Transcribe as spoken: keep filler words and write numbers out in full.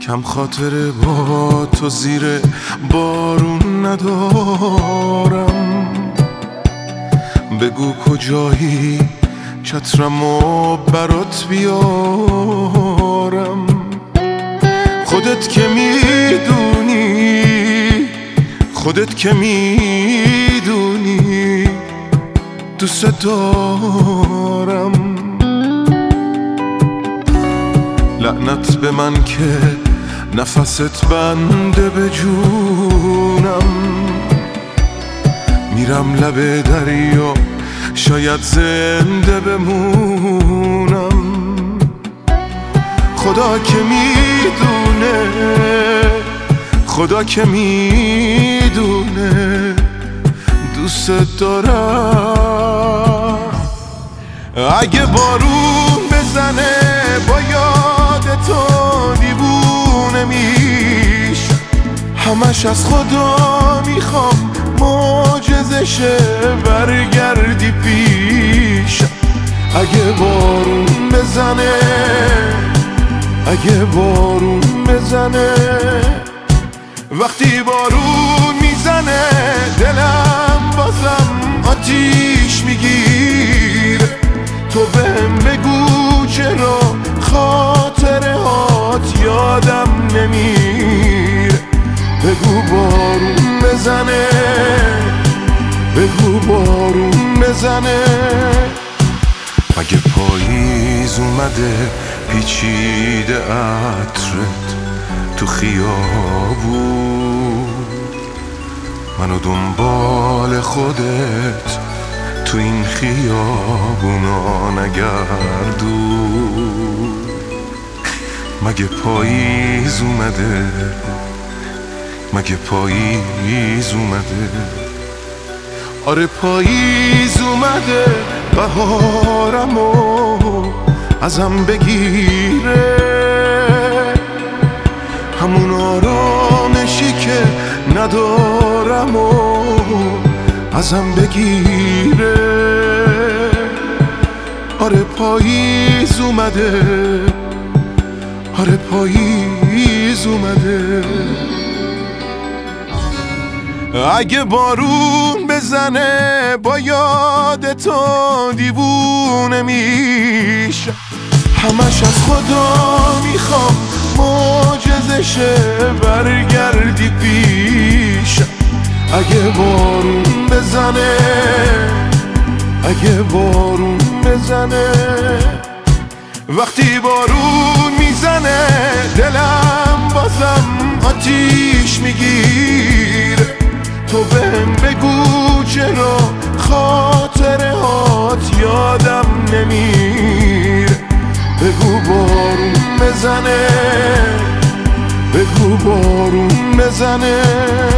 کم خاطره با تو زیر بارون ندارم. بگو کجایی چترمو برات بیارم. خودت که میدونی خودت که میدونی دوست دارم. لعنت به من که نفست بنده به جونم. میرم لب دریا شاید زنده بمونم. خدا که میدونه خدا که میدونه دوست دارم. اگه بارون بزنه با یاد تو دیوونه میش. همش از خدا میخوام معجزه شه برگردی پیش. اگه بارون بزنه اگه بارون بزنه وقتی بارون میزنه دلم بازم آتیش میگیره. تو بهم بگو چرا خاطره هات یادم نمیره. بگو بارون بزنه بگو بارون بزنه. اگه پاییز اومده پیچیده عطرت تو خیابون، منو دنبال خودت تو این خیابونا نگردون. مگه پاییز اومده مگه پاییز اومده؟ آره پاییز اومده بهارمو ازم بگیره. همون آرامشی که ندارم و ازم بگیره. آره پاییز اومده آره پاییز اومده. اگه بارون بزنه با یاد تو دیوونه میشه. همش از خدا میخوام معجزه شه برگردی پیش. اگه بارون بزنه اگه بارون بزنه وقتی بارون میزنه دلم بازم آتیش میگیره. تو بهم بگو چرا خاطره هات یادم نمیره. بگو بارون بزنه بگو بارون بزنه.